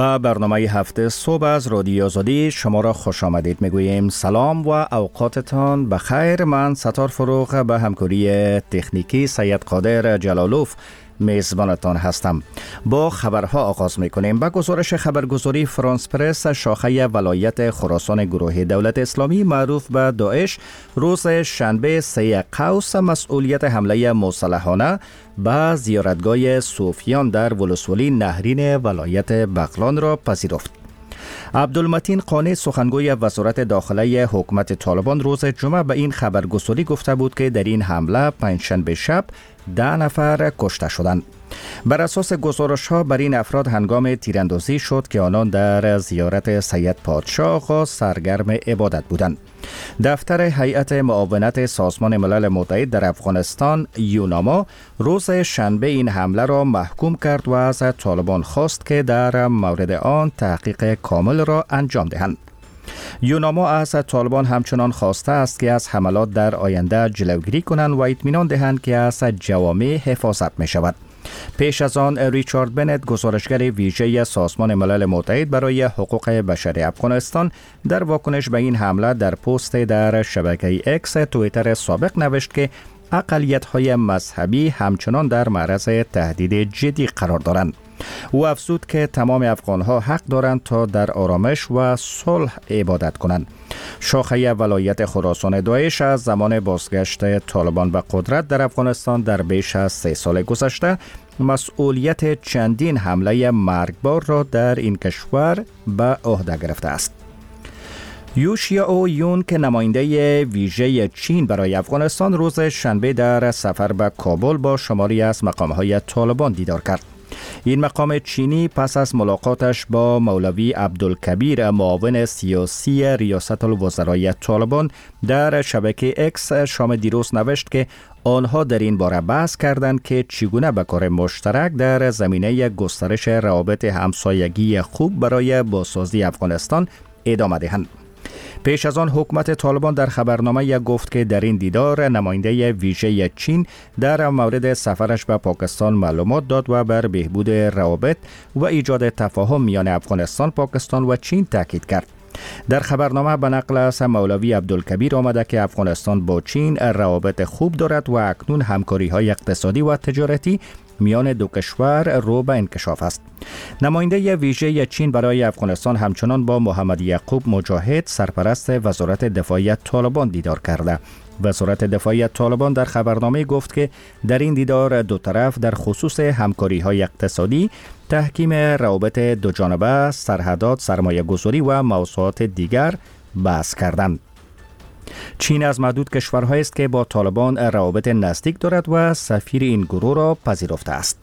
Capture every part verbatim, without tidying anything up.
با برنامه هفته صبح از رادیو آزادی شما را خوش آمدید میگوییم. سلام و اوقاتتان بخیر. من ستار فروغ به همکاری تکنیکی سید قادر جلالوف میزبانتان هستم. با خبرها آغاز میکنیم. با گزارش خبرگزاری فرانس پرس، شاخه ولایت خراسان گروه دولت اسلامی معروف به داعش روز شنبه سه قوس مسئولیت حمله مسلحانه به زیارتگاه صوفیان در ولسوالی نهرین ولایت بغلان را پذیرفت. عبدالمتین قانی سخنگوی وزارت داخله حکومت طالبان روز جمعه به این خبرگزاری گفته بود که در این حمله پنجشنبه شب ده نفر کشته شدند. بر اساس گزارش ها بر این افراد هنگام تیراندازی شد که آنان در زیارت سید پادشاه آقا سرگرم عبادت بودند. دفتر هیئت معاونت سازمان ملل متحد در افغانستان یوناما روز شنبه این حمله را محکوم کرد و از طالبان خواست که در مورد آن تحقیق کامل را انجام دهند. یوناما از طالبان همچنان خواسته است که از حملات در آینده جلوگیری کنند و اطمینان دهند که از جوامع حفاظت می شود. پیش از آن ریچارد بنت گزارشگر ویژه سازمان ملل متحد برای حقوق بشر افغانستان در واکنش به این حمله در پست در شبکه اکس توییتر سابق نوشت که اقلیت‌های مذهبی همچنان در معرض تهدید جدی قرار دارند. او افزود که تمام افغان‌ها حق دارند تا در آرامش و صلح عبادت کنند. شاخه ولایت خراسان داعش از زمان بازگشت طالبان به قدرت در افغانستان در بیش از سه سال گذشته مسئولیت چندین حمله مرگبار را در این کشور به عهده گرفته است. یوشیائو یون که نماینده ویژه چین برای افغانستان روز شنبه در سفر به کابل با شماری از مقام‌های طالبان دیدار کرد. این مقام چینی پس از ملاقاتش با مولوی عبدالکبیر معاون سیاسی ریاست الوزرای طالبان در شبکه اکس شام دیروز نوشت که آنها در این باره بحث کردند که چگونه به کار مشترک در زمینه گسترش روابط همسایگی خوب برای بازسازی افغانستان ادامه دهند. پیش از آن حکومت طالبان در خبرنامه گفت که در این دیدار نماینده ویژه چین در مورد سفرش به پاکستان معلومات داد و بر بهبود روابط و ایجاد تفاهم میان افغانستان، پاکستان و چین تاکید کرد. در خبرنامه به نقل از مولوی عبدالکبیر آمده که افغانستان با چین روابط خوب دارد و اکنون همکاری‌های اقتصادی و تجارتی میان دو کشور رو به انکشاف است. نماینده ویژه چین برای افغانستان همچنان با محمد یعقوب مجاهد سرپرست وزارت دفاعی طالبان دیدار کرده. وزارت دفاعی طالبان در خبرنامه گفت که در این دیدار دو طرف در خصوص همکاری‌های اقتصادی، تحکیم روابط دو جانبه، سرحدات، سرمایه گذاری و موضوعات دیگر بحث کردند. چین از معدود کشورهایی است که با طالبان روابط نزدیک دارد و سفیر این گروه را پذیرفته است.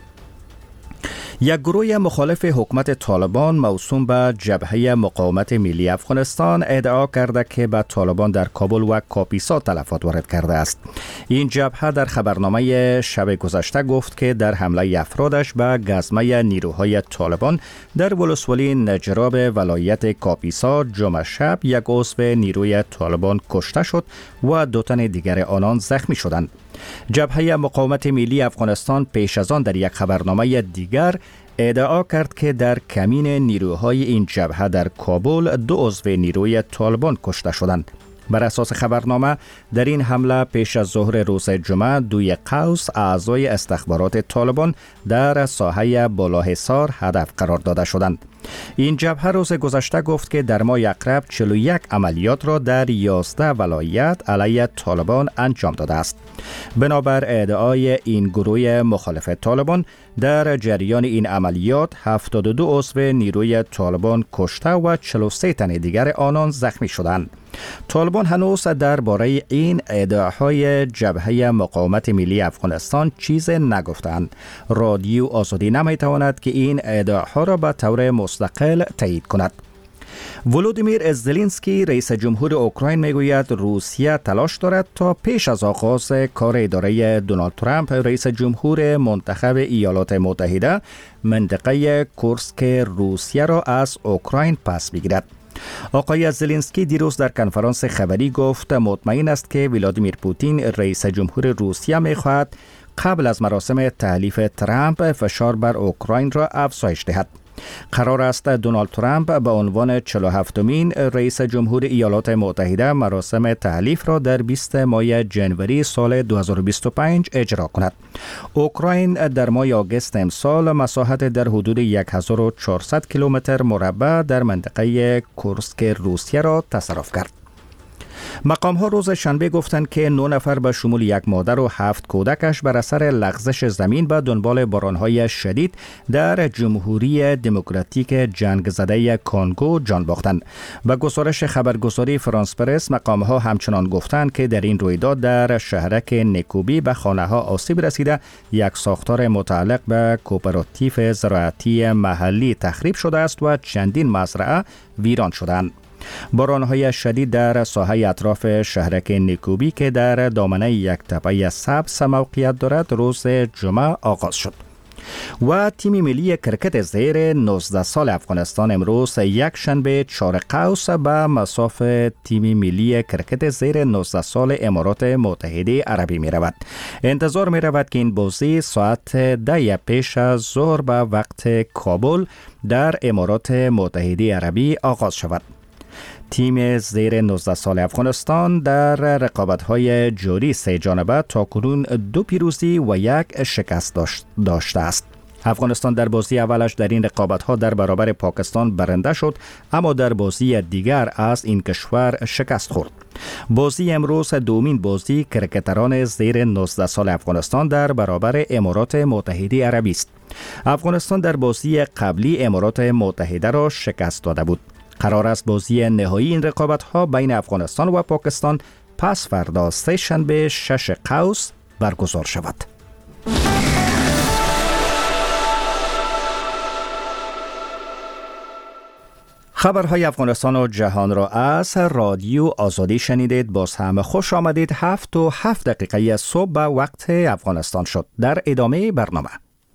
یک گروه مخالف حکومت طالبان موسوم به جبهه مقاومت ملی افغانستان ادعا کرده که به طالبان در کابل و کاپیسا تلفات وارد کرده است. این جبهه در خبرنامه شب گذشته گفت که در حمله افرادش به گزمه نیروهای طالبان در ولسوالی نجراب ولایت کاپیسا جمعه شب یک عضو نیروی طالبان کشته شد و دو تن دیگر آنان زخمی شدند. جبهه مقاومت ملی افغانستان پیش از آن در یک خبرنامه دیگر ادعا کرد که در کمین نیروهای این جبهه در کابل دو عضو نیروی طالبان کشته شدند. بر اساس خبرنامه در این حمله پیش از ظهر روز جمعه دوی قوس اعضای استخبارات طالبان در ساحه بالاحصار هدف قرار داده شدند. این جبهه روز گذشته گفت که در ماه اقرب چهل و یک عملیات را در یازده ولایت علیه طالبان انجام داده است. بنابر ادعای این گروه مخالف طالبان در جریان این عملیات هفتاد و دو عضو نیروی طالبان کشته و چهل و سه تن دیگر آنان زخمی شدند. طالبان هنوز درباره این ادعاهای جبهه مقاومت ملی افغانستان چیز نگفتند. رادیو آزادی نمیتواند که این ادعاها را به طور مستقل تایید کند. ولودیمیر زلنسکی رئیس جمهور اوکراین میگوید روسیه تلاش دارد تا پیش از آغاز کار اداره دونالد ترامپ رئیس جمهور منتخب ایالات متحده منطقه کورسک روسیه را از اوکراین پس بگیرد. آقای زلنسکی دیروز در کنفرانس خبری گفت مطمئن است که ولادیمیر پوتین رئیس جمهور روسیه می‌خواهد قبل از مراسم تحلیف ترامپ فشار بر اوکراین را افزایش دهد. قرار است دونالد ترامپ به عنوان چهل و هفتمین رئیس جمهور ایالات متحده مراسم تحلیف را در بیست ماه جنوری سال دو هزار و بیست و پنج اجرا کند. اوکراین در ماه آگوست امسال مساحت در حدود هزار و چهارصد کیلومتر مربع در منطقه کورسک روسیه را تصرف کرد. مقام ها روز شنبه گفتند که نه نفر به شمول یک مادر و هفت کودکش بر اثر لغزش زمین به دنبال بارانهای شدید در جمهوری دموکراتیک جنگ زده کنگو جان باختند. به گزارش خبرگزاری فرانس پرس، مقام ها همچنان گفتند که در این رویداد در شهرک نیکوبی به خانه ها آسیب رسیده، یک ساختار متعلق به کوپراتیو زراعتی محلی تخریب شده است و چندین مزرعه ویران شدند. باران‌های شدید در ساحه اطراف شهرک نیکوبی که در دامنه یک تپه سبز موقعیت دارد روز جمعه آغاز شد. و تیم ملی کرکت زیر نوزده سال افغانستان امروز یک شنبه چهار قوس به مصاف تیم ملی کرکت زیر نوزده سال امارات متحده عربی می رود. انتظار می رود که این بازی ساعت ده پیش از ظهر به وقت کابل در امارات متحده عربی آغاز شود. تیم زیر نوزده سال افغانستان در رقابت‌های جاری سه جانبه تاکنون دو پیروزی و یک شکست داشت داشته است. افغانستان در بازی اولش در این رقابت‌ها در برابر پاکستان برنده شد، اما در بازی دیگر از این کشور شکست خورد. بازی امروز دومین بازی کرکتران زیر نوزده سال افغانستان در برابر امارات متحده عربی است. افغانستان در بازی قبلی امارات متحده را شکست داده بود. قرار است بازی نهایی این رقابت‌ها بین افغانستان و پاکستان پس فردا سه شنبه شش قوس برگزار شود. خبرهای افغانستان و جهان را از رادیو آزادی شنیدید. باز هم خوش آمدید. هفت و هفت دقیقه صبح به وقت افغانستان شد. در ادامه برنامه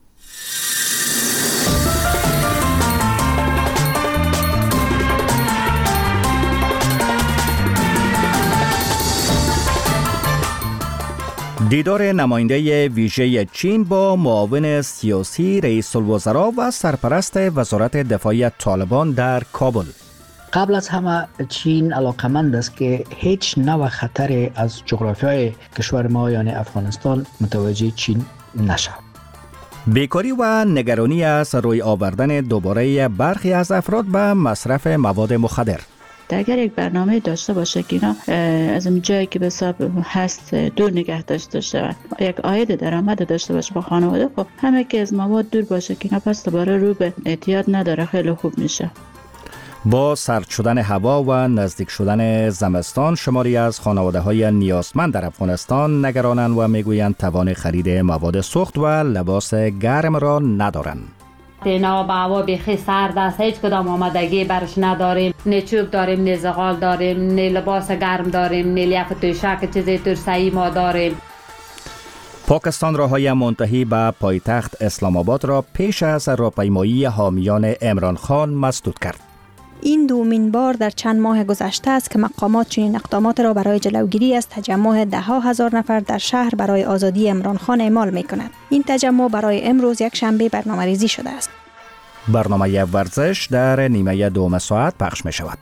دیدار نماینده ویژه چین با معاون سیاسی رئیس الوزراء و سرپرست وزارت دفاع طالبان در کابل. قبل از همه چین علاقمند است که هیچ نوع خطر از جغرافیای کشور ما یعنی افغانستان متوجه چین نشود. بیکاری و نگرانی از روی آوردن دوباره برخی از افراد به مصرف مواد مخدر. اگر یک برنامه داشته باشه که اینا از اون جایی که به حساب هست دور نگه داشته شود، یک عاید درآمد داشته باشه با خانواده، خب همه که از مواد دور باشه که اینا پس دوباره رو به اعتیاد نداره، خیلی خوب میشه. با سرد شدن هوا و نزدیک شدن زمستان، شماری از خانواده‌های نیازمند در افغانستان نگرانند و میگویند توان خرید مواد سوخت و لباس گرم را ندارند. اینا با هوا بیخی سرد است، هیچ کدام آمادگی برش نداریم، نه چوب داریم، نه زغال داریم، نه لباس گرم داریم، نه لیاف توشک چیزی ترسایی ما داریم. پاکستان راههای منتهی به پایتخت اسلام آباد را پیش از راهپیمایی حامیان عمران خان مسدود کرد. این دومین بار در چند ماه گذشته است که مقامات چنین اقدامات را برای جلوگیری از تجمع ده ها هزار نفر در شهر برای آزادی عمران خان اعمال می کند. این تجمع برای امروز یک شنبه برنامه‌ریزی شده است. برنامه ورزش در نیمه دوم ساعت پخش می شود.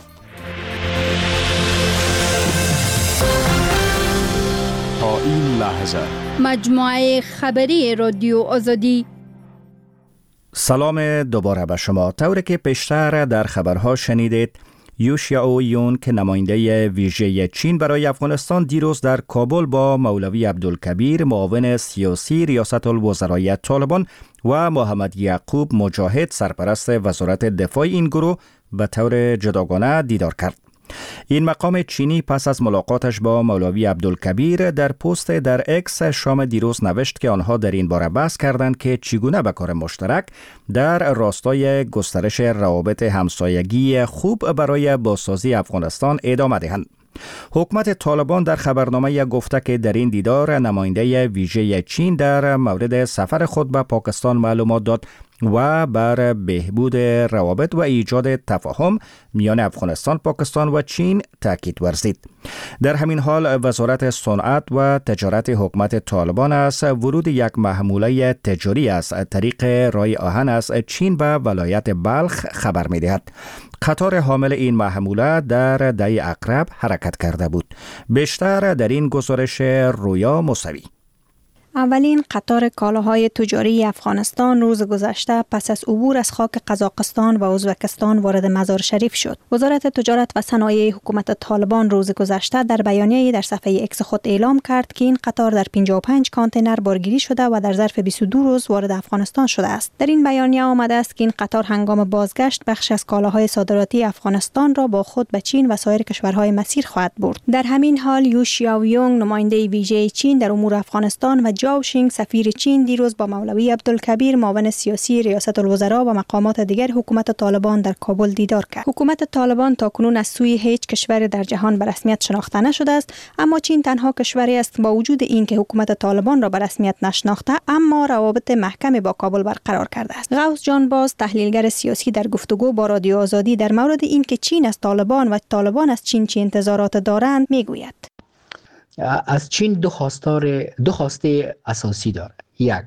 تا این لحظه مجموعه خبری رادیو آزادی. سلام دوباره به شما. طوری که پیشتر در خبرها شنیدید، یوشیائو یون که نماینده ویژه چین برای افغانستان دیروز در کابل با مولوی عبدالکبیر معاون سیاسی ریاست الوزرای طالبان و محمد یعقوب مجاهد سرپرست وزارت دفاع این گروه به طور جداگانه دیدار کرد. این مقام چینی پس از ملاقاتش با مولوی عبدالکبیر در پست در اکس شام دیروز نوشت که آنها در این باره بحث کردند که چگونه به کار مشترک در راستای گسترش روابط همسایگی خوب برای بازسازی افغانستان ادامه دهند. حکومت طالبان در خبرنامه گفته که در این دیدار نماینده ویژه چین در مورد سفر خود به پاکستان معلومات داد و بر بهبود روابط و ایجاد تفاهم میان افغانستان، پاکستان و چین تاکید ورزید. در همین حال وزارت صنعت و تجارت حکومت طالبان از ورود یک محموله تجاری از طریق رای آهن از چین به ولایت بلخ خبر می‌دهد. قطار حامل این محموله در دی عقرب حرکت کرده بود. بیشتر در این گزارش رویا موسوی. اولین قطار کالاهای تجاری افغانستان روز گذشته پس از عبور از خاک قزاقستان و ازبکستان وارد مزار شریف شد. وزارت تجارت و صنایع حکومت طالبان روز گذشته در بیانیه‌ای در صفحه اکس خود اعلام کرد که این قطار در پنجاه و پنج کانتینر بارگیری شده و در ظرف بیست و دو روز وارد افغانستان شده است. در این بیانیه آمده است که این قطار هنگام بازگشت بخش از کالاهای صادراتی افغانستان را با خود به چین و سایر کشورهای مسیر خواهد برد. در همین حال یو شیاویونگ نماینده ویژه چین در امور افغانستان و جاو شینگ سفیر چین دیروز با مولوی عبدالکبیر معاون سیاسی ریاست الوزراء و مقامات دیگر حکومت طالبان در کابل دیدار کرد. حکومت طالبان تاکنون از سوی هیچ کشور در جهان به رسمیت شناخته نشده است، اما چین تنها کشوری است با وجود اینکه حکومت طالبان را به رسمیت نشناخته اما روابط محکمی با کابل برقرار کرده است. غوث جان باز تحلیلگر سیاسی در گفتگو با رادیو آزادی در مورد اینکه چین از طالبان و طالبان از چین چه انتظارات دارند میگوید: از چین دو خواستار دو خواسته اساسی داره. یک،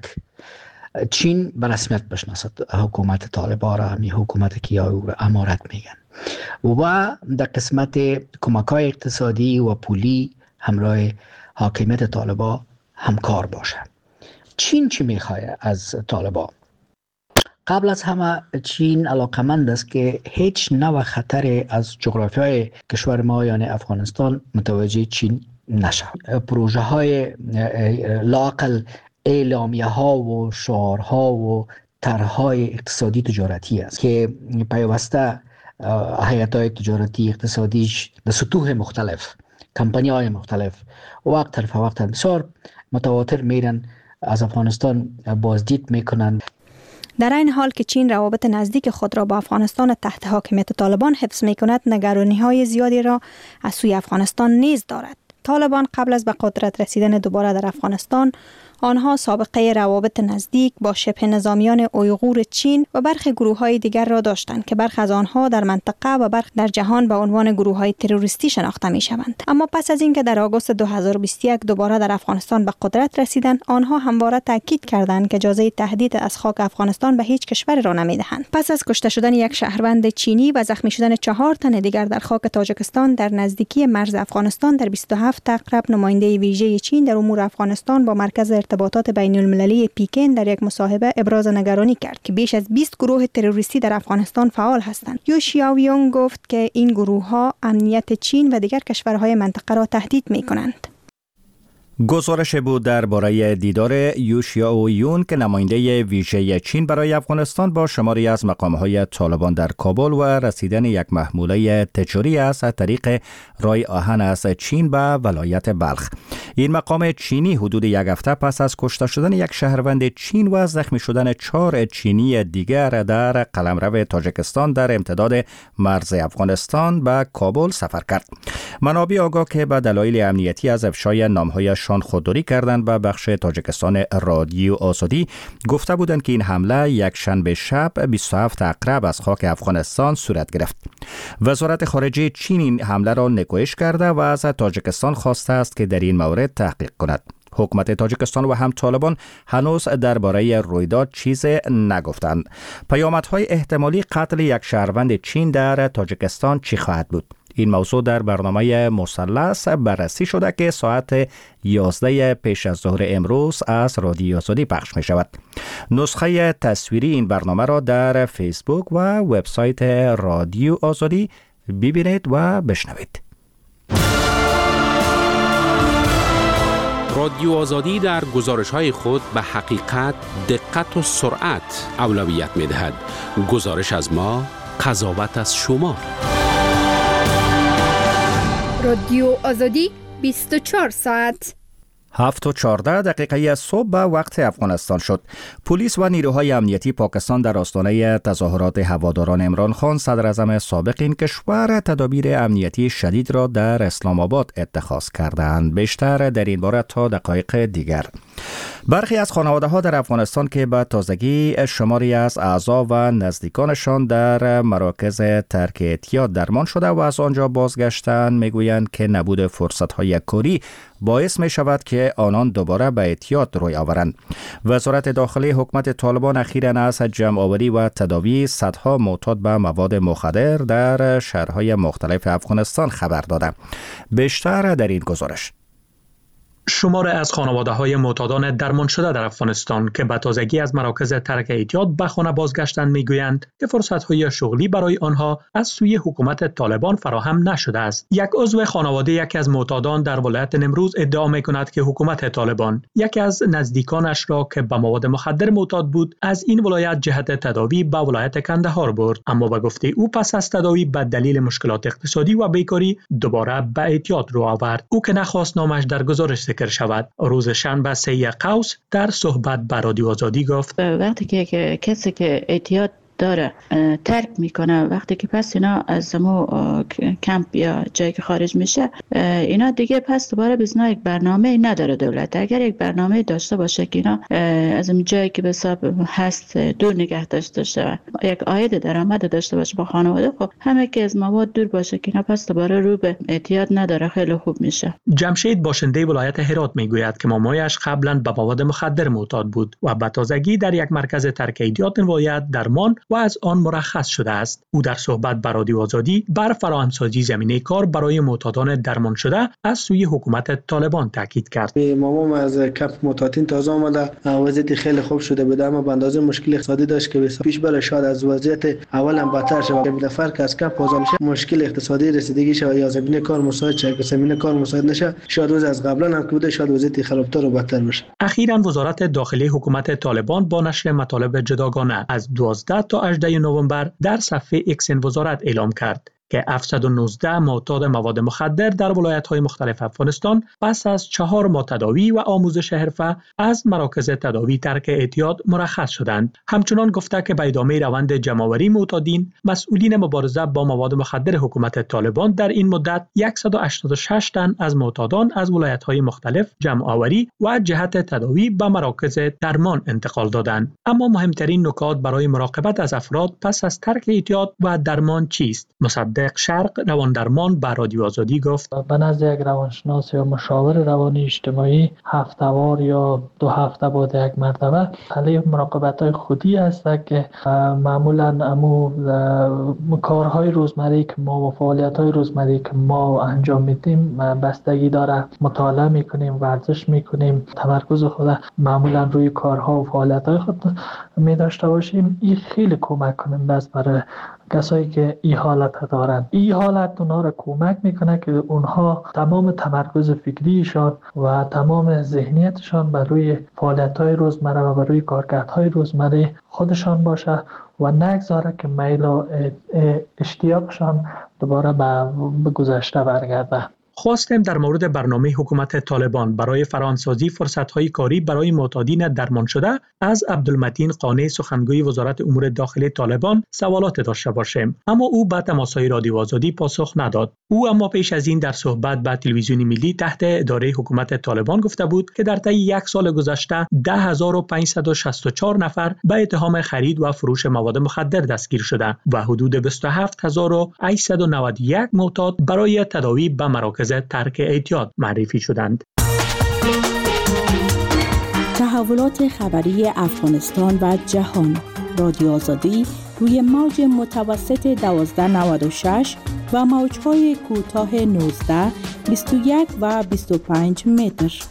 چین به رسمیت بشناسد حکومت طالبان را، همی حکومت که یا امارت میگن، و در قسمت کمک‌های اقتصادی و پولی همراه حاکمیت طالبان همکار باشه. چین چی میخواد از طالبان؟ قبل از همه چین علاقمند است که هیچ نوع خطر از جغرافیای کشور ما یعنی افغانستان متوجه چین نشه. پروژه های لاقل اعلامیه ها و شعارها و طرحهای اقتصادی تجارتی است که پیوسته هیئت‌های تجارتی اقتصادیش در سطوح مختلف، کمپانی های مختلف وقت طرف وقت بسیار متواتر میرن از افغانستان بازدید میکنند. در این حال که چین روابط نزدیک خود را با افغانستان تحت حاکمیت طالبان حفظ میکند، نگرانی‌های زیادی را از سوی افغانستان نیز دارد. طالبان قبل از به قدرت رسیدن دوباره در افغانستان، آنها سابقه روابط نزدیک با شبه نظامیان اویغور چین و برخی گروه‌های دیگر را داشتند که برخی از آنها در منطقه و برخی در جهان به عنوان گروه‌های تروریستی شناخته می‌شوند. اما پس از اینکه در آگوست دو هزار و بیست و یک دوباره در افغانستان به قدرت رسیدند، آنها همواره تاکید کردند که اجازه تهدید از خاک افغانستان به هیچ کشور را نمی‌دهند. پس از کشته شدن یک شهروند چینی و زخمی شدن چهار تن دیگر در خاک تاجیکستان در نزدیکی مرز افغانستان، در بیست و هفت عقرب نماینده ویژه چین در امور افغانستان با مرکز ارتباطات بین المللی پیکن در یک مصاحبه ابراز نگرانی کرد که بیش از بیست گروه تروریستی در افغانستان فعال هستند. یو شیاویونگ گفت که این گروه‌ها امنیت چین و دیگر کشورهای منطقه را تهدید می‌کنند. گزارش بود درباره دیدار یو شیاویونگ که نماینده ویژه چین برای افغانستان با شماری از مقام‌های طالبان در کابل و رسیدن یک محموله تجاری از طریق رای آهن از چین به ولایت بلخ. این مقام چینی حدود یک هفته پس از کشته شدن یک شهروند چین و زخمی شدن چهار چینی دیگر در قلمرو تاجیکستان در امتداد مرز افغانستان به کابل سفر کرد. منابع آگاه که به دلایل امنیتی از افشای نام‌هایشان خودداری کردند به بخش تاجیکستان رادیو آزادی گفته بودند که این حمله یک شنبه شب بیست و هفت عقرب از خاک افغانستان صورت گرفت. وزارت خارجه چین این حمله را نکوهش کرده و از تاجیکستان خواسته است که در این مورد تحقیق کند. حکومت تاجیکستان و هم طالبان هنوز درباره رویداد چیز نگفتند. پیامدهای احتمالی قتل یک شهروند چین در تاجیکستان چی خواهد بود؟ این موضوع در برنامه مثلث بررسی شده که ساعت یازده پیش از ظهر امروز از رادیو آزادی پخش می شود. نسخه تصویری این برنامه را در فیسبوک و وبسایت رادیو آزادی ببینید و بشنوید. رادیو آزادی در گزارش‌های خود به حقیقت، دقت و سرعت اولویت می‌دهد. گزارش از ما، قضاوت از شما. رادیو آزادی بیست و چهار ساعت. هفت و چهارده دقیقه صبح به وقت افغانستان شد. پلیس و نیروهای امنیتی پاکستان در آستانه تظاهرات هواداران عمران خان صدر اعظم سابق این کشور تدابیر امنیتی شدید را در اسلام آباد اتخاذ کردند. بیشتر در این باره تا دقایق دیگر. برخی از خانواده‌ها در افغانستان که به تازگی شماری از اعضا و نزدیکانشان در مراکز ترک اعتیاد درمان شده و از آنجا بازگشتند میگویند که نبود فرصت‌های کاری باعث می شود که آنان دوباره به اعتیاد روی آورند. وزارت داخلی حکومت طالبان اخیراً از جمع آوری و تداوی صدها معتاد به مواد مخدر در شهرهای مختلف افغانستان خبر داده. بیشتر در این گزارش. شمار از خانواده‌های معتادان درمان شده در افغانستان که به تازگی از مراکز ترک اعتیاد به خانه بازگشتند میگویند که فرصت‌های شغلی برای آنها از سوی حکومت طالبان فراهم نشده است. یک عضو خانواده یکی از معتادان در ولایت نیمروز ادعا می‌کند که حکومت طالبان یکی از نزدیکانش را که به مواد مخدر معتاد بود از این ولایت جهت تداوی به ولایت کندهار برد، اما به گفته او پس از تداوی به دلیل مشکلات اقتصادی و بیکاری دوباره به اعتیاد رو آورد. او که نخواست نامش در گزارش ذکر شود. روز شنبه سه قوس در صحبت با رادیو آزادی گفت وقتی که کسی که اعتیاد داره ترک میکنه، وقتی که پس اینا از زمو کمپ یا جایی که خارج میشه، اینا دیگه پس دوباره بزنا یک برنامه نداره دولت. اگر یک برنامه داشته باشه که اینا از اون جایی که به حساب هست دور نگه داشته باشه، یک عاید درآمد داشته باشه با خانواده، خب همه که از مواد دور باشه که اینا پس دوباره رو به اعتیاد نداره، خیلی خوب میشه. جمشید باشنده ولایت هرات میگوید که مامایش قبلا به مواد مخدر معتاد بود و به تازگی در یک مرکز ترک اعتیاد ولایت درمان و از آن مرخص شده است. او در صحبت با رادیو آزادی بر فراهمسازی زمینه کار برای معتادان درمان شده از سوی حکومت طالبان تاکید کرد. مامام از کمپ معتادین تازه آمده، وضعیت خیلی خوب شده بود، اما به اندازه مشکل اقتصادی داشت که پیش بره شاید از وضعیت اول هم بدتر شه. به فرق از کمپ آزاد میشه، مشکل اقتصادی رسیدگی شه یا زمینه کار مساعد شه، که زمینه کار مساعد نشه شاید وضع از قبلا هم که بوده شاید وضعیت خرابتر و بدتر بشه. اخیراً وزارت داخلی حکومت طالبان با نشر مطالب جداگانه از دوازده تا هجده نوامبر در صفحه ایکس وزارت اعلام کرد که هفتصد و نوزده معتاد مواد مخدر در ولایت‌های مختلف افغانستان پس از چهار ماه تداوی و آموزش حرفه از مراکز تداوی ترک اعتیاد مرخص شدند. همچنان گفته که به ادامه روند جمع‌آوری معتادین، مسئولین مبارزه با مواد مخدر حکومت طالبان در این مدت صد و هشتاد و شش تن از معتادان از ولایت‌های مختلف جمع‌آوری و جهت تداوی به مراکز درمان انتقال دادند. اما مهمترین نکات برای مراقبت از افراد پس از ترک اعتیاد و درمان چیست؟ مصدق شرق روان درمان با رادیو آزادی گفت به نزد یک روانشناس یا مشاور روانی اجتماعی هفته‌وار یا دو هفته بعد یک مرتبه علیه مراقبت‌های خودی است که معمولاً امو کارهای روزمره که ما و فعالیت‌های روزمره که ما انجام میدیم بستگی داره. مطالعه میکنیم، ورزش میکنیم، تمرکز خود معمولاً روی کارها و فعالیت‌های خود می داشته باشیم. این خیلی کمک کننده است برای کسایی که این حالت دارند. این حالت اونها را کمک میکنه که اونها تمام تمرکز فکریشان و تمام ذهنیتشان بر روی فعالیت‌های روزمره و بر روی کارکردهای روزمره خودشان باشه و نگذاره که میل و اشتیاقشان دوباره به گذشته برگرده. خواستیم در مورد برنامه حکومت طالبان برای فراهمسازی فرصت‌های کاری برای معتادین درمان شده از عبدالمتین قانع، سخنگوی وزارت امور داخلی طالبان، سوالات داشته باشیم، اما او به تماس‌های رادیو آزادی پاسخ نداد. او اما پیش از این در صحبت با تلویزیون ملی تحت اداره حکومت طالبان گفته بود که در طی یک سال گذشته ده هزار و پانصد و شصت و چهار نفر به اتهام خرید و فروش مواد مخدر دستگیر شده و حدود بیست و هفت هزار و هشتصد و نود و یک معتاد برای تداوی به مراکز ترک اعتیاد معرفی شدند. تحولات خبری افغانستان و جهان. رادیو آزادی روی موج متوسط دوازده نود و شش و موج‌های کوتاه نوزده، بیست و یک و بیست و پنج متر.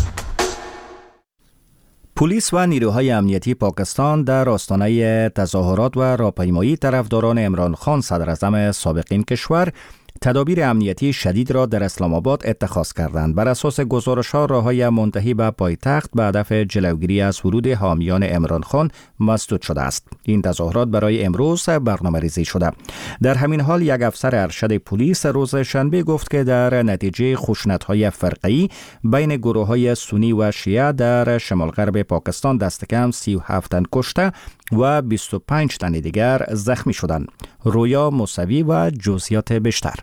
پلیس و نیروهای امنیتی پاکستان در آستانه تظاهرات و راهپیمایی طرفداران عمران خان صدر اعظم سابق این کشور تدابیر امنیتی شدید را در اسلام آباد اتخاذ کردند. بر اساس گزارش‌ها راههای منتهی به پایتخت به هدف جلوگیری از ورود حامیان عمران خان مسدود شده است. این تظاهرات برای امروز برنامه‌ریزی شده. در همین حال یک افسر ارشد پلیس روز شنبه گفت که در نتیجه خشونت‌های فرقه‌ای بین گروه‌های سنی و شیعه در شمال غرب پاکستان دست کم سی و هفت تن کشته و بیست و پنج تن دیگر زخمی شدند. رویا موسوی و جزئیات بیشتر.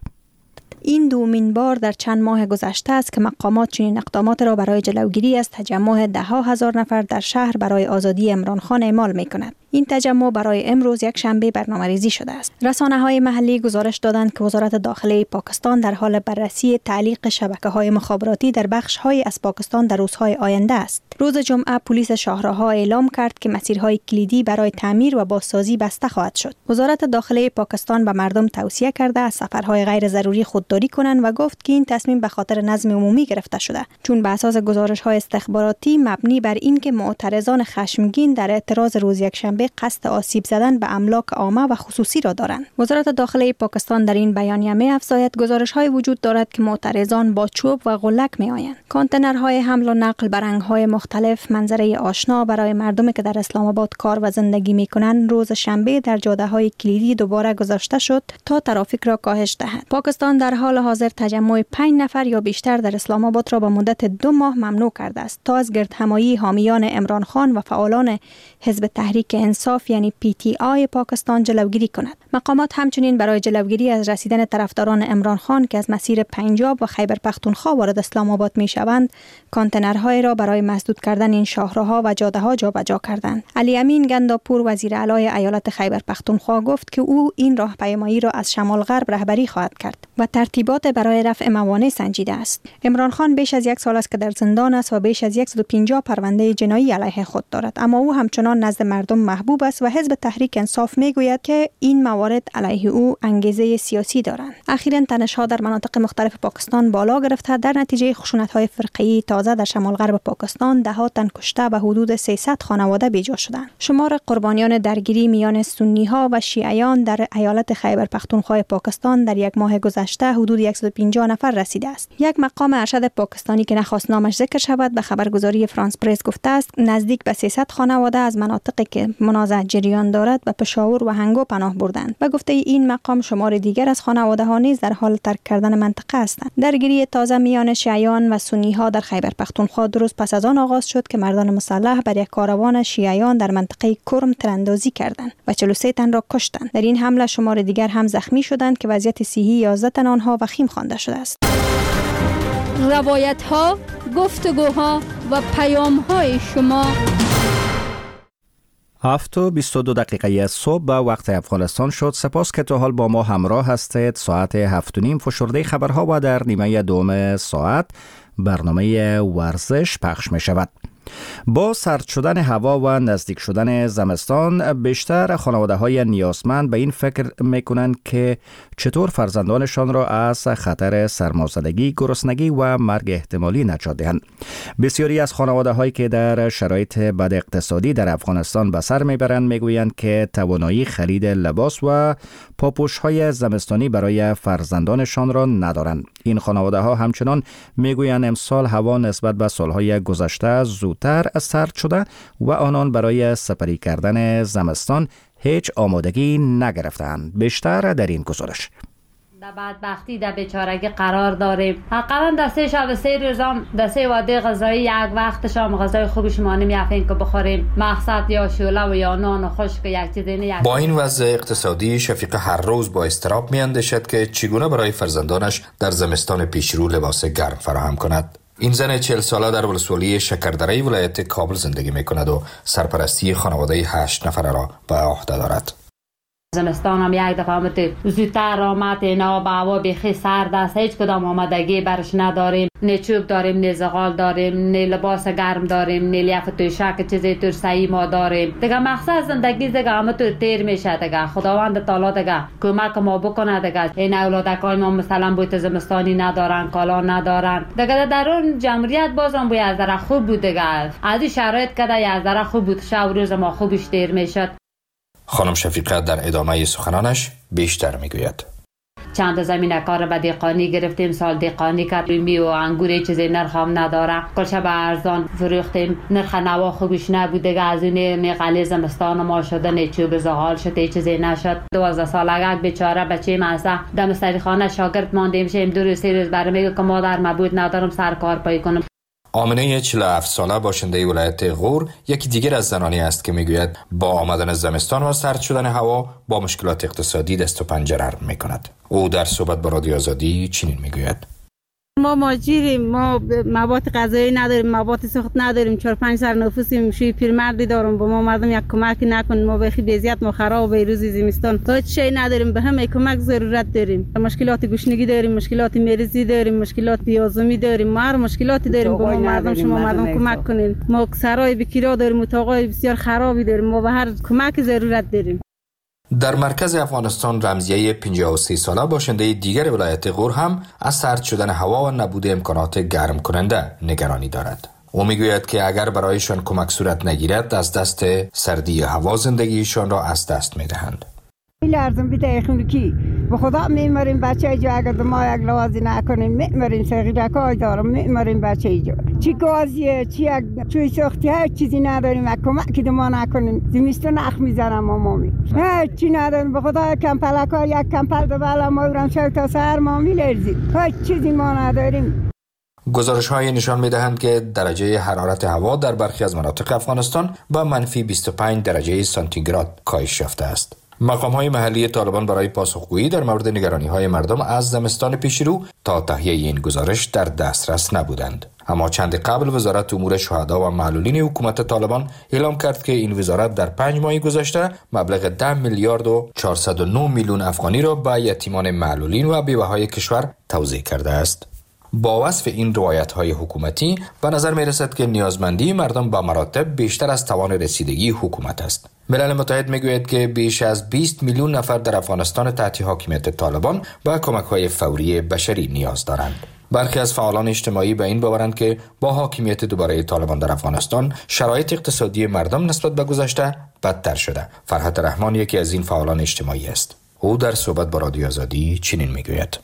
این دومین بار در چند ماه گذشته است که مقامات چنین اقدامات را برای جلوگیری از تجمع ده ها هزار نفر در شهر برای آزادی عمران خان اعمال می کند. این تجمع برای امروز یک شنبه برنامه‌ریزی شده است. رسانه‌های محلی گزارش دادند که وزارت داخله پاکستان در حال بررسی تعلیق شبکه‌های مخابراتی در بخش‌های از پاکستان در روزهای آینده است. روز جمعه پلیس شاهراها اعلام کرد که مسیرهای کلیدی برای تعمیر و بازسازی بسته خواهد شد. وزارت داخله پاکستان به مردم توصیه کرده از سفرهای غیر ضروری خودداری کنند و گفت که این تصمیم به خاطر نظم عمومی گرفته شده، چون به اساس گزارش‌های استخباراتی مبنی بر این که معترضان خشمگین در اعتراض روز یکشنبه قصد آسیب زدن به املاک عامه و خصوصی را دارند. وزارت داخله پاکستان در این بیانیه می افزاید گزارش‌های وجود دارد که معترضان با چوب و غلک می آیند. کانتینرهای حمل و نقل به رنگ‌های مختلف، منظره آشنا برای مردمی که در اسلام آباد کار و زندگی می کنند، روز شنبه در جاده‌های کلیدی دوباره گذاشته شد تا ترافیک را کاهش دهد. پاکستان در حال حاضر تجمع پنج نفر یا بیشتر در اسلام آباد را به مدت دو ماه ممنوع کرده است تا از گردهمایی حامیان عمران خان و فعالان حزب تحریک انصاف یعنی پی تی آی پاکستان جلوگیری کند. مقامات همچنین برای جلوگیری از رسیدن طرفداران عمران خان که از مسیر پنجاب و خیبر پختونخوا وارد اسلام آباد می شوند، کانتینرهای را برای مسدود کردن این شاهراها و جاده‌ها جابجا کردند. علی امین گنداپور وزیر اعلی ایالت خیبر پختونخوا گفت که او این راهپیمایی را از شمال غرب رهبری خواهد کرد و ترتیبات برای رفع موانع سنجیده است. عمران خان بیش از یک سال است که در زندان است و بیش از صد و پنجاه پرونده جنایی علیه خود دارد، اما او همچنان نزد مردم محبوب است و حزب تحریک انصاف میگوید که این موارد علیه او انگیزه سیاسی دارند. اخیراً تنش‌ها در مناطق مختلف پاکستان بالا گرفته. در نتیجه خشونت‌های فرقه‌ای تازه در شمال غرب پاکستان ده ها تن کشته و حدود سیصد خانواده بیجا شدند. شمار قربانیان درگیری میان سنی‌ها و شیعیان در ایالت خیبر پختونخوا پاکستان در یک ماه گذشته حدود صد و پنجاه نفر رسیده است. یک مقام ارشد پاکستانی که نخواست نامش ذکر شود به خبرگزاری فرانس پرس گفته است نزدیک به سیصد خانواده از مناطقی که منازعه جریان دارد به پشاور و هنگو پناه بردند و گفته این مقام شمار دیگر از خانواده ها نیز در حال ترک کردن منطقه هستند. درگیری تازه میان شیعیان و سنی ها در خیبر پختونخوا دو روز پس از آن آغاز شد که مردان مسلح بر یک کاروان شیعیان در منطقه کرم تیراندازی کردند و چهل و سه تن را کشتند. در این حمله شمار دیگر هم زخمی شدند که وضعیت صحی یازده تن آنها وخیم خوانده شده است. روایت ها، گفتگوها و پیام های شما. هفت و بیست و دو دقیقه صبح به وقت افغانستان شد. سپاس که تا حال با ما همراه هستید. ساعت هفت و نیم فشرده خبرها و در نیمه دوم ساعت برنامه ورزش پخش می شود. با سرد شدن هوا و نزدیک شدن زمستان بیشتر خانواده‌های نیازمند به این فکر می‌کنند که چطور فرزندانشان را از خطر سرمازدگی، گرسنگی و مرگ احتمالی نجات دهند. بسیاری از خانواده‌هایی که در شرایط بد اقتصادی در افغانستان به سر می‌برند می‌گویند که توانایی خرید لباس و پاپوش‌های زمستانی برای فرزندانشان را ندارند. این خانواده‌ها همچنان می‌گویند امسال هوا نسبت به سال‌های گذشته زودتر سرد شده و آنان برای سپری کردن زمستان هیچ آمادگی نگرفتند. بیشتر در این گزارش. در بدبختی در بیچارگی قرار داریم. حقا در سه شب سه روزام در سه وعده غذایی یک وقت شام غذای خوبش ما نمیافین که بخوریم. مقصد یا شوله و یا نان خشک یک چیزی نه. با این وضع اقتصادی شفیق هر روز با اضطراب میاندیشد که چگونه برای فرزندانش در زمستان پیشرو لباس گرم فراهم کند. این زن چهل ساله در ولسوالی شکردره ولایت کابل زندگی می کند و سرپرستی خانواده هشت نفره را به عهده دارد. زمستان هم یک دفعه آمد زودتر آمد، اینا با هوا بیخی سرد است، هیچ کدام آمادگی برش نداریم. نه چوب داریم، نه زغال داریم، نه لباس گرم داریم، نه لیاف توشک چیزی ترسایی ما داریم. دیگه مقصد زندگی دیگه همه تو تیر میشه. دیگه خداوند تعالی دیگه کمک ما بکنه. دیگه این اولادکای ما مثلا بوت زمستانی ندارن، کالا ندارن. دیگه در اون جمهوریت بازم باید از در خوب بود. دیگه از این شرایط که از در خوب بود، شب روز ما خوبش تیر میشد. خانم شفیقه در ادامه سخنانش بیشتر میگوید. چند زمین کار به دهقانی گرفتیم، سال دهقانی کردیم، می و انگور چیزی نرخ هم نداره، کلشه به ارزان فروختیم، نرخ نوا خوبش نبود دیگه، از این نقلی زمستان ما شده، نه چوب زغال شده، چیزی نشد. دوازده سالگه بیچاره بچه ماسه دم سریخانه شاگرد ماندیم، شیم دو روز سه روز برام میگه که مادر مبود ندارم سر کار پای کنم. آمنه چهل و هفت ساله باشنده ولایت غور یکی دیگر از زنانی است که میگوید با آمدن زمستان و سرد شدن هوا با مشکلات اقتصادی دست و پنجه نرم میکند. او در صحبت با رادیو آزادی چنین میگوید: ما ماجریم، ما مواد غذایی نداریم، مواد سوخت نداریم، چهار پنج سر نفوسیم، شوی پیرمردی دارم، با ما مردم یک کمک نکن، ما بخی بیزیت ما خراب به روز زمستان تا چی نداریم، به همه کمک ضرورت داریم. مشکلات گوشنگی داریم، مشکلات مریضی داریم، مشکلات بیازمی داریم، ما هر مشکلاتی داریم، با ما مردم شما مردم کمک کنین. ما سرای بکیرا داریم، اتاقای بسیار خرابی داریم، ما به هر کمک ضرورت داریم. در مرکز افغانستان رمزیه پنجاه و سه ساله باشنده دیگر ولایت غور هم از سرد شدن هوا و نبود امکانات گرم کننده نگرانی دارد. او میگوید که اگر برایشان کمک صورت نگیرد از دست سردی هوا زندگیشان را از دست میدهند. لازم بیته خونکی به خدا میمریم بچه جو اگر ما یک لوازی نکنیم میمریم سگیره کای دارم میمریم بچه جو چی گازیه چی یک چوی سختی هیچ چیزی نداریم یک کمکی دو ما نکنیم زمستون اخ میزنم مامی هیچ چی نداریم به خدا کمپلکا یک کمپل دو بالا ما برم شو تا سهر ما میلرزیم هیچ چیزی ما نداریم. گزارش های نشان می دهند که درجه حرارت هوا در برخی از مناطق افغانستان با منفی بیست و پنج درجه سانتیگراد کاهش یافته است. مقام های محلی طالبان برای پاسخگویی در مورد نگرانی های مردم از زمستان پیشرو تا تهیه این گزارش در دسترس نبودند. اما چند قبل وزارت امور شهدا و معلولین حکومت طالبان اعلام کرد که این وزارت در پنج ماه گذشته مبلغ ده میلیارد و چهارصد و نه میلیون افغانی را به یتیمان معلولین و بیوه‌های کشور توزیع کرده است. با وصف این روایت های حکومتی به نظر می رسد که نیازمندی مردم به مراتب بیشتر از توان رسیدگی حکومت است. ملل متحد می گوید که بیش از بیست میلیون نفر در افغانستان تحت حاکمیت طالبان به کمک های فوری بشری نیاز دارند. برخی از فعالان اجتماعی به این باورند که با حاکمیت دوباره طالبان در افغانستان شرایط اقتصادی مردم نسبت به گذشته بدتر شده. فرحت رحمان یکی از این فعالان اجتماعی است. او در صحبت با رادیو آزادی چنین می گوید: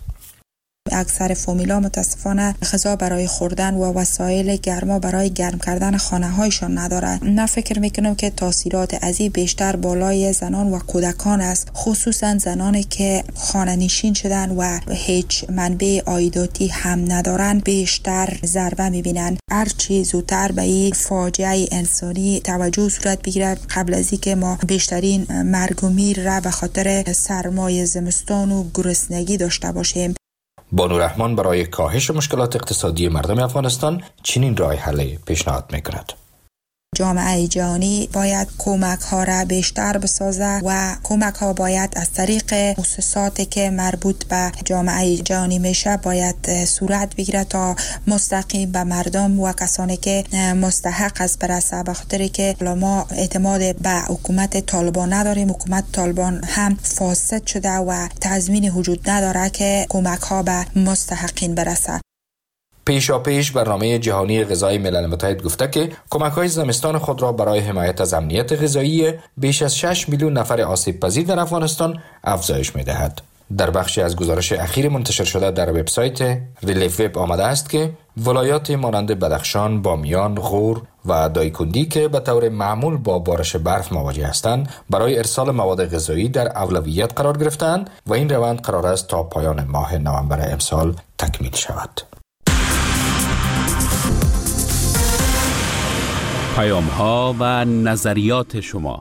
اکثر فامیلا متاسفانه غذا برای خوردن و وسایل گرما برای گرم کردن خانه هایشان ندارند. نه فکر میکنم که تاثیرات از این بیشتر بالای زنان و کودکان است، خصوصا زنانی که خانه نشین شدن و هیچ منبع عایداتی هم ندارند بیشتر ضربه میبینند. هرچی زودتر به این فاجعه انسانی توجه صورت بگیرد قبل از اینکه ما بیشترین مرگ و میر را به خاطر سرمای زمستان و گرسنگی داشته باشیم. بانو رحمان برای کاهش مشکلات اقتصادی مردم افغانستان چنین راه حل پیشنهاد میکند: جامعه جهانی باید کمک ها را بیشتر بسازه و کمک ها باید از طریق مؤسساتی که مربوط به جامعه جهانی میشه باید صورت بگیره تا مستقیم به مردم و کسانی که مستحق است برسه، به خاطر که ما اعتماد به حکومت طالبان نداریم. حکومت طالبان هم فاسد شده و تضمین وجود نداره که کمک ها به مستحقین برسه. پیشا پیش برنامه جهانی غذای ملل متحد گفته که کمک‌های زمستان خود را برای حمایت از امنیت غذایی بیش از شش میلیون نفر آسیب پذیر در افغانستان افزایش می‌دهد. در بخشی از گزارش اخیر منتشر شده در وبسایت ریلیف وب آمده است که ولایات مانند بدخشان، بامیان، غور و دایکندی که به طور معمول با بارش برف مواجه هستند برای ارسال مواد غذایی در اولویت قرار گرفتند و این روند قرار است تا پایان ماه نوامبر امسال تکمیل شود. پیام ها و نظریات شما.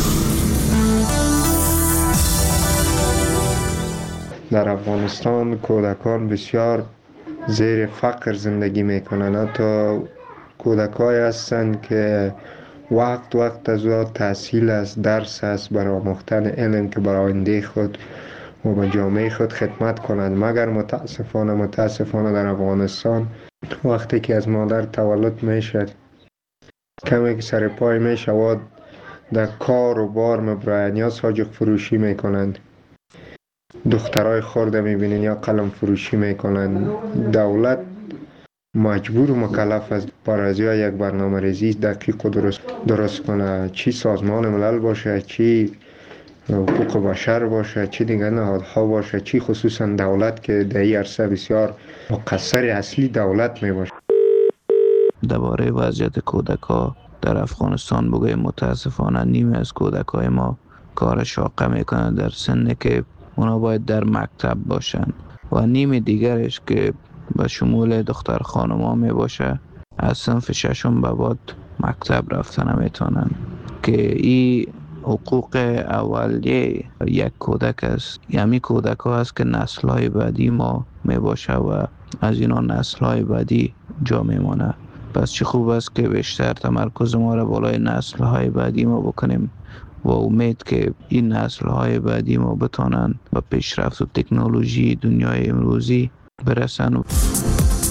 در افغانستان کودکان بسیار زیر فقر زندگی میکنند. حتی کودکایی هستند که وقت وقت از او تحصیل است، درس است، برای آموختن علم که برای آینده خود و به جامعه خود خدمت کنند. مگر متاسفانه متاسفانه در افغانستان وقتی که از مادر تولد میشد کمی که سر پای می شود در کار و بار مبراین یا ساجق فروشی می کنند، دخترای خورده می بینین یا قلم فروشی می کنند. دولت مجبور و مکلف است برای یک برنامه ریزی دقیق و درست, درست کنه، چی سازمان ملل باشه چی حقوق بشر باشه، چی دیگه نهادها باشه، چی خصوصا دولت که در این عرصه بسیار مقصر اصلی دولت می باشه. درباره وضعیت کودک‌ها در افغانستان بگویم متاسفانه نیمی از کودک‌های ما کار شاقه میکنند در سنی که اونا باید در مکتب باشن و نیم دیگرش که به شمول دختر خانم‌ها می باشه از صنف ششم به بعد مکتب رفته نمیتونن که این حقوق اولیه یک کودک است. یعنی کودک ها است که نسل های بعدی ما می باشه و از اینا نسل های بعدی جا می مانه. پس چه خوب است که بیشتر تمرکز ما را بالای نسل های بعدی ما بکنیم و امید که این نسل های بعدی ما بتانند به پیشرفت و تکنولوژی دنیای امروزی برسن.